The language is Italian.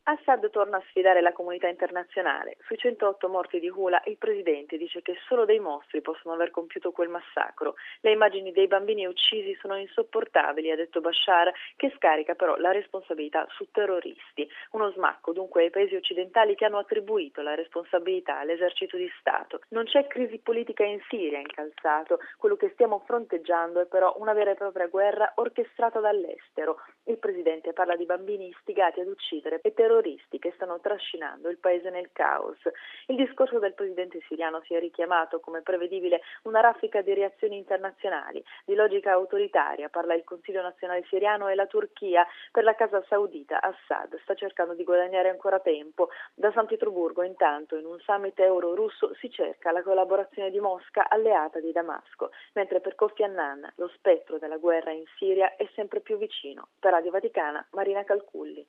Assad torna a sfidare la comunità internazionale. Sui 108 morti di Hula il presidente dice che solo dei mostri possono aver compiuto quel massacro. Le immagini dei bambini uccisi sono insopportabili, ha detto Bashar, che scarica però la responsabilità su terroristi. Uno smacco dunque ai paesi occidentali che hanno attribuito la responsabilità all'esercito di Stato. Non c'è crisi politica in Siria, ha incalzato. Quello che stiamo fronteggiando è però una vera e propria guerra orchestrata dall'estero. Il presidente parla di bambini istigati ad uccidere e terroristi che stanno trascinando il paese nel caos. Il discorso del presidente siriano si è richiamato, come prevedibile, una raffica di reazioni internazionali. Di logica autoritaria parla il Consiglio nazionale siriano e la Turchia. Per la casa saudita Assad sta cercando di guadagnare ancora tempo. Da San Pietroburgo, intanto, in un summit euro-russo si cerca la collaborazione di Mosca, alleata di Damasco, mentre per Kofi Annan lo spettro della guerra in Siria è sempre più vicino. Per Radio Vaticana, Marina Calculli.